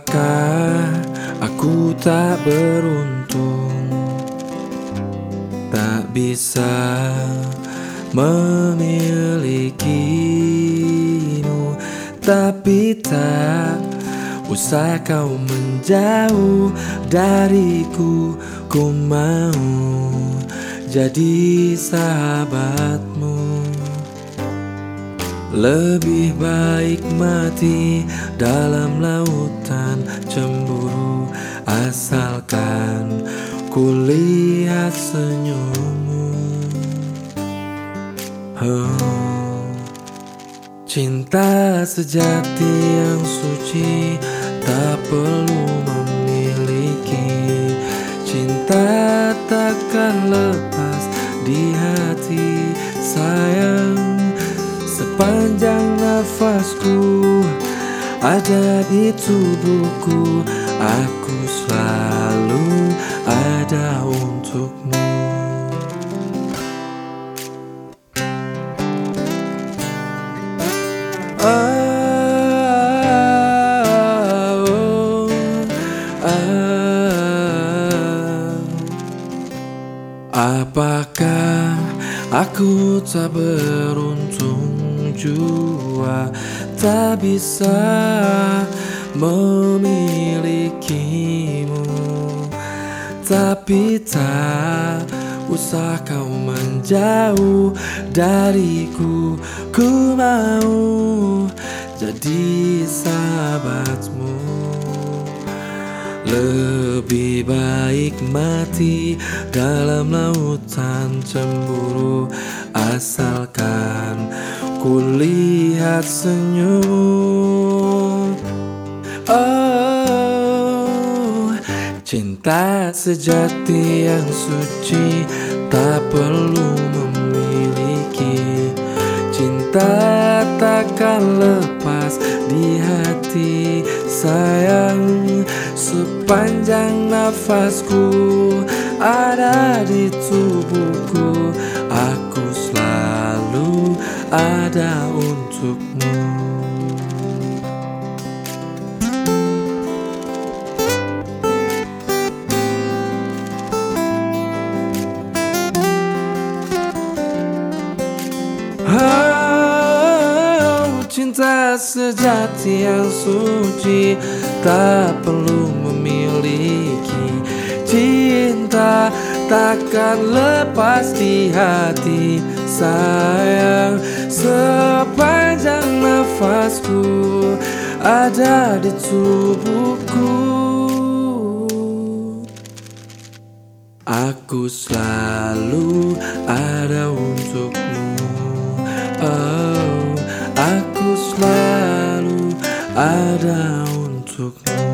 Apakah aku tak beruntung, tak bisa memilikimu? Tapi tak usah kau menjauh dariku, ku mau jadi sahabatmu. Lebih baik mati dalam lautan cemburu, asalkan ku lihat senyummu. Cinta sejati yang suci tak perlu memiliki. Cinta takkan lepas di hati, sayang. Sepanjang nafasku ada di tubuhku, aku selalu ada untukmu. Apakah aku tak beruntung jua, tak bisa memilikimu? Tapi tak usah kau menjauh dariku, ku mau jadi sahabatmu. Lebih baik mati dalam lautan cemburu, asalkan ku lihat senyum. Oh, cinta sejati yang suci tak perlu memiliki. Cinta takkan lepas di hati, sayang. Sepanjang nafasku ada di tubuhku, aku selalu ada untukmu. Cinta sejati yang suci tak perlu memiliki. Cinta takkan lepas di hati, sayang. Sepanjang nafasku ada di tubuhku, aku selalu ada untukmu. Oh, aku selalu ada untukmu.